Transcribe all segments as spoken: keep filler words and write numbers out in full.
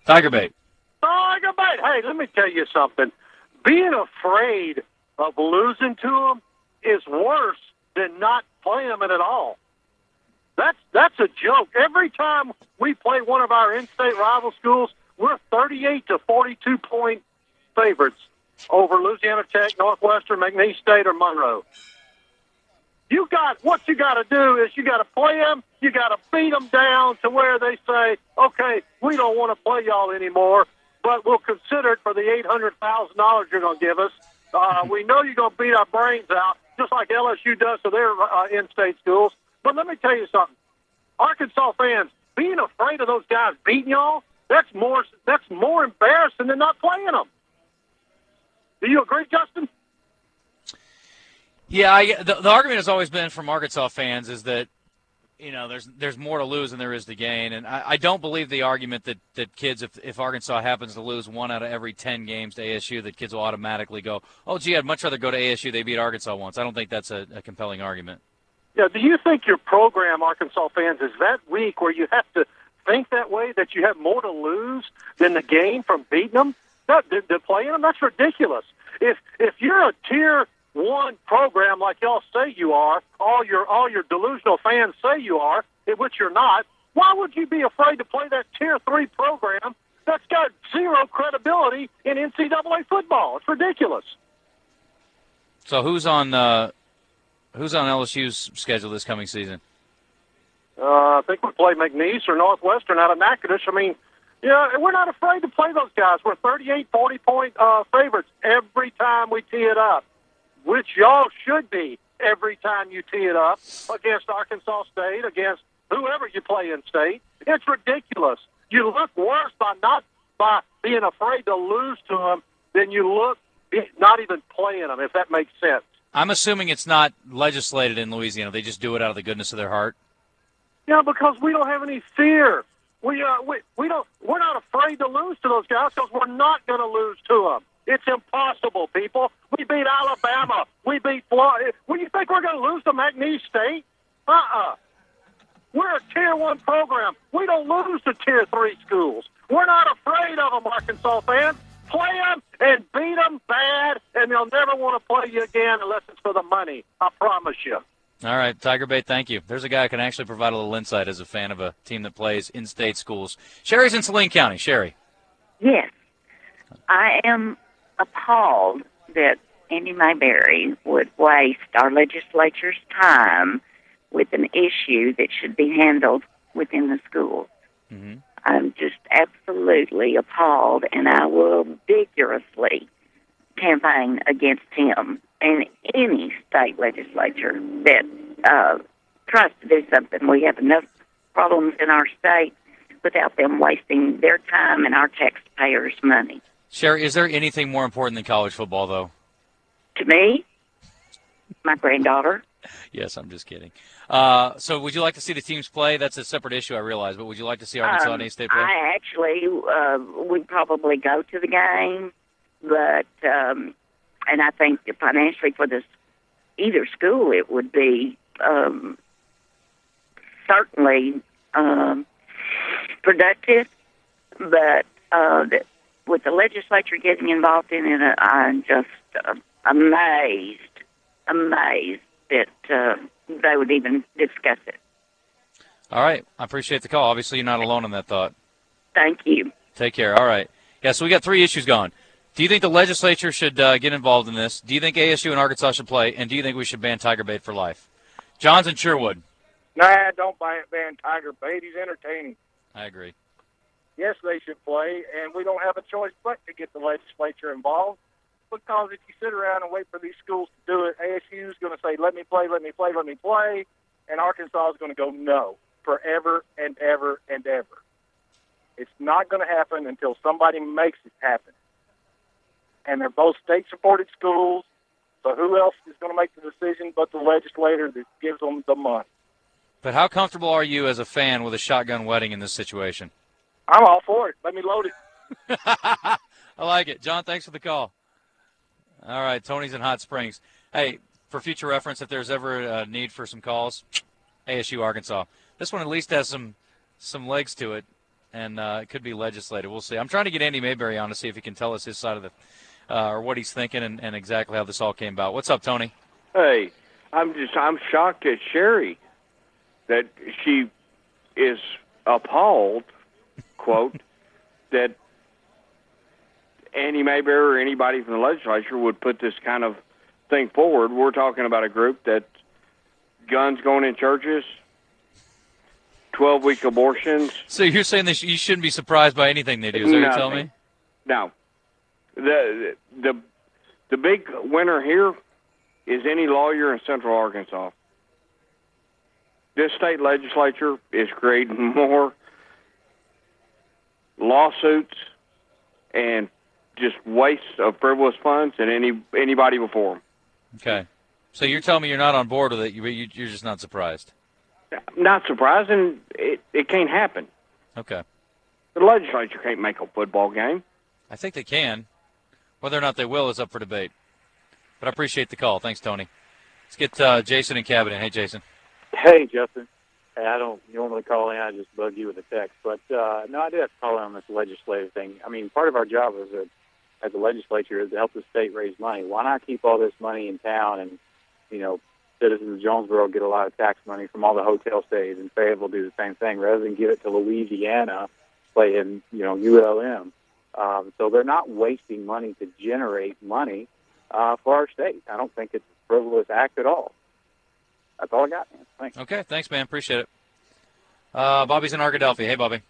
Tiger bait. Tiger bait. Hey, let me tell you something. Being afraid of losing to them is worse than not playing them at all. That's that's a joke. Every time we play one of our in-state rival schools, we're thirty-eight to forty-two point favorites over Louisiana Tech, Northwestern, McNeese State, or Monroe. You got what you got to do is you got to play them. You got to beat them down to where they say, "Okay, we don't want to play y'all anymore, but we'll consider it for the eight hundred thousand dollars you're going to give us. Uh, we know you're going to beat our brains out, just like L S U does to their uh, in-state schools." But let me tell you something. Arkansas fans, being afraid of those guys beating y'all, that's more that's more embarrassing than not playing them. Do you agree, Justin? Yeah, I, the, the argument has always been from Arkansas fans is that, you know, there's there's more to lose than there is to gain. And I, I don't believe the argument that, that kids, if, if Arkansas happens to lose one out of every ten games to A S U, that kids will automatically go, oh, gee, I'd much rather go to A S U. They beat Arkansas once. I don't think that's a, a compelling argument. Yeah, do you think your program, Arkansas fans, is that weak where you have to think that way, that you have more to lose than the gain from beating them? That, than, than playing them? That's ridiculous. If if you're a tier one program like y'all say you are, all your all your delusional fans say you are, which you're not, why would you be afraid to play that tier three program that's got zero credibility in N C double A football? It's ridiculous. So who's on uh, who's on L S U's schedule this coming season? Uh, I think we play McNeese or Northwestern out of Natchitoches. I mean, yeah, we're not afraid to play those guys. We're thirty-eight, forty point uh, favorites every time we tee it up, which y'all should be every time you tee it up against Arkansas State, against whoever you play in state. It's ridiculous. You look worse by not by being afraid to lose to them than you look not even playing them, if that makes sense. I'm assuming it's not legislated in Louisiana. They just do it out of the goodness of their heart. Yeah, because we don't have any fear. We uh, we we don't. We're not afraid to lose to those guys because we're not going to lose to them. It's impossible, people. We beat Alabama. We beat Florida. Well, you think we're going to lose to McNeese State? Uh-uh. We're a tier one program. We don't lose to tier three schools. We're not afraid of them, Arkansas fans. Play them and beat them bad, and they'll never want to play you again unless it's for the money. I promise you. All right, Tiger Bait, thank you. There's a guy who can actually provide a little insight as a fan of a team that plays in-state schools. Sherry's in Saline County. Sherry. Yes. I am appalled that Andy Mayberry would waste our legislature's time with an issue that should be handled within the schools. Mm-hmm. I'm just absolutely appalled, and I will vigorously campaign against him and any state legislature that uh, tries to do something. We have enough problems in our state without them wasting their time and our taxpayers' money. Sherry, is there anything more important than college football, though? To me, my granddaughter. Yes, I'm just kidding. Uh, so would you like to see the teams play? That's a separate issue, I realize, but would you like to see Arkansas um, and A-State play? I actually uh, would probably go to the game, but um, and I think financially for this either school, it would be um, certainly um, productive, but uh, the, with the legislature getting involved in it, I'm just uh, amazed, amazed that uh, they would even discuss it. All right. I appreciate the call. Obviously, you're not alone in that thought. Thank you. Take care. All right. Yeah, so we got three issues going. Do you think the legislature should uh, get involved in this? Do you think A S U and Arkansas should play? And do you think we should ban Tiger Bait for life? John's in Sherwood. Nah, don't ban, ban Tiger Bait. He's entertaining. I agree. Yes, they should play, and we don't have a choice but to get the legislature involved, because if you sit around and wait for these schools to do it, A S U is going to say, let me play, let me play, let me play, and Arkansas is going to go no forever and ever and ever. It's not going to happen until somebody makes it happen. And they're both state-supported schools, so who else is going to make the decision but the legislator that gives them the money? But how comfortable are you as a fan with a shotgun wedding in this situation? I'm all for it. Let me load it. I like it. John, thanks for the call. All right, Tony's in Hot Springs. Hey, for future reference, if there's ever a need for some calls, A S U, Arkansas. This one at least has some some legs to it. and uh, it could be legislated. We'll see. I'm trying to get Andy Mayberry on to see if he can tell us his side of the uh, or what he's thinking and, and exactly how this all came about. What's up, Tony? Hey, I'm just I'm shocked at Sherry that she is appalled, quote, that Andy Mayberry or anybody from the legislature would put this kind of thing forward. We're talking about a group that guns going in churches, twelve-week abortions. So you're saying that you shouldn't be surprised by anything they do? Is that what you're telling me? No. The the the big winner here is any lawyer in Central Arkansas. This state legislature is creating more lawsuits and just waste of frivolous funds than any anybody before them. Okay. So you're telling me you're not on board with it, you, you- you're just not surprised. Not surprising. It, it can't happen. Okay. The legislature can't make a football game. I think they can. Whether or not they will is up for debate. But I appreciate the call. Thanks, Tony. Let's get uh, Jason in Cabinet. Hey, Jason. Hey, Justin. Hey, I don't normally call in. I just bug you with a text. But, uh, no, I do have to call in on this legislative thing. I mean, part of our job as a, as a legislature is to help the state raise money. Why not keep all this money in town and, you know, citizens of Jonesboro get a lot of tax money from all the hotel stays, and Fayetteville do the same thing rather than give it to Louisiana playing, you know, U L M. Um, so they're not wasting money to generate money uh, for our state. I don't think it's a frivolous act at all. That's all I got, man. Thanks. Okay, thanks, man. Appreciate it. Uh, Bobby's in Arkadelphia. Hey, Bobby.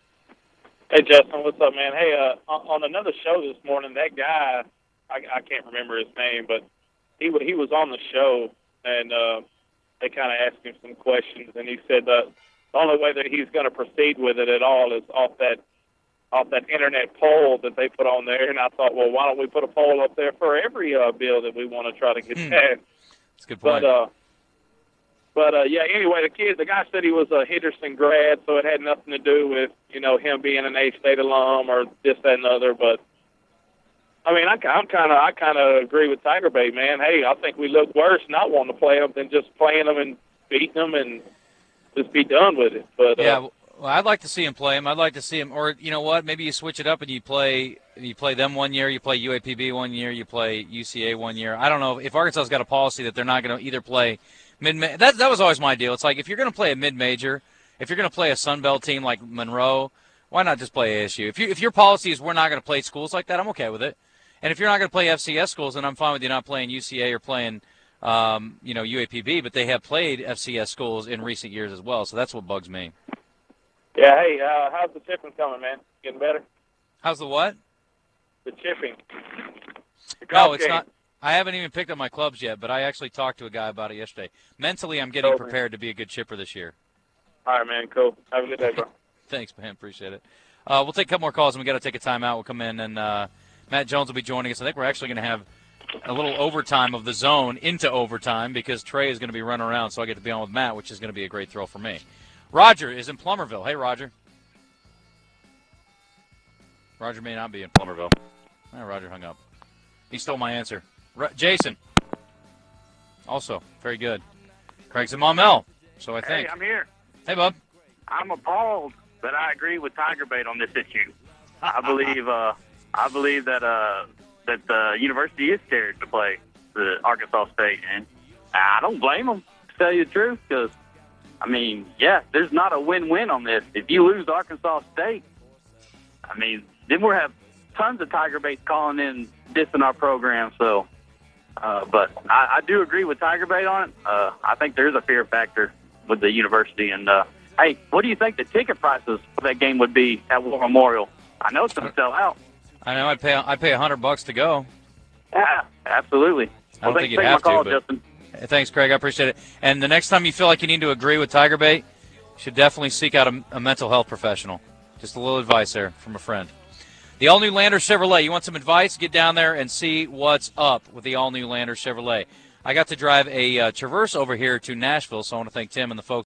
Hey, Justin, what's up, man? Hey, uh, on on another show this morning, that guy, I, I can't remember his name, but he wa- he was on the show, and uh, they kind of asked him some questions, and he said that the only way that he's going to proceed with it at all is off that off that internet poll that they put on there. And I thought, well, why don't we put a poll up there for every uh, bill that we want to try to get Hmm. passed? That's a good point. But uh, but uh, yeah. Anyway, the kid, the guy said he was a Henderson grad, so it had nothing to do with you know him being an A-State alum or this, that, and the other. But I mean, I, I'm kind of I kind of agree with Tiger Bay, man. Hey, I think we look worse not wanting to play them than just playing them and beating them and just be done with it. But Yeah, uh, well, I'd like to see him play him. I'd like to see him, or you know what? Maybe you switch it up and you play you play them one year, you play U A P B one year, you play U C A one year. I don't know if Arkansas's got a policy that they're not going to either play mid. That that was always my deal. It's like if you're going to play a mid major, if you're going to play a Sun Belt team like Monroe, why not just play A S U? If you if your policy is we're not going to play schools like that, I'm okay with it. And if you're not going to play F C S schools, then I'm fine with you not playing U C A or playing um, you know U A P B. But they have played F C S schools in recent years as well, so that's what bugs me. yeah, hey, uh, how's the chipping coming, man? Getting better? How's the what? The chipping. The No, golf it's game. not. I haven't even picked up my clubs yet, but I actually talked to a guy about it yesterday. Mentally, I'm getting Oh, man. prepared to be a good chipper this year. All right, man. Cool. Have a good day, bro. Thanks, man. Appreciate it. Uh, we'll take a couple more calls, and we got to take a timeout. We'll come in, and uh, Matt Jones will be joining us. I think we're actually going to have a little overtime of the zone into overtime because Trey is going to be running around, so I get to be on with Matt, which is going to be a great thrill for me. Roger is in Plummerville. Hey, Roger. Roger may not be in Plummerville. Oh, Roger hung up. He stole my answer. Ro- Jason. Also, very good. Craig's in Maumelle, so I think. Hey, I'm here. Hey, bub. I'm appalled, but I agree with Tiger Bait on this issue. I believe, uh, I believe that uh, that the university is scared to play the Arkansas State, and I don't blame them. To tell you the truth, because I mean, yeah, there's not a win-win on this. If you lose Arkansas State, I mean, then we'll have tons of Tiger Baits calling in, dissing our program. So, uh, but I, I do agree with Tiger Bait on it. Uh, I think there's a fear factor with the university. And uh, hey, what do you think the ticket prices for that game would be at War Memorial? I know it's going to sell out. I know I'd pay I pay a hundred bucks to go. Yeah, absolutely. I don't well, think thanks you'd for taking have my call, to, but Justin. thanks, Craig. I appreciate it. And the next time you feel like you need to agree with Tiger Bait, you should definitely seek out a, a mental health professional. Just a little advice there from a friend. The all-new Lander Chevrolet. You want some advice? Get down there and see what's up with the all-new Lander Chevrolet. I got to drive a uh, Traverse over here to Nashville, so I want to thank Tim and the folks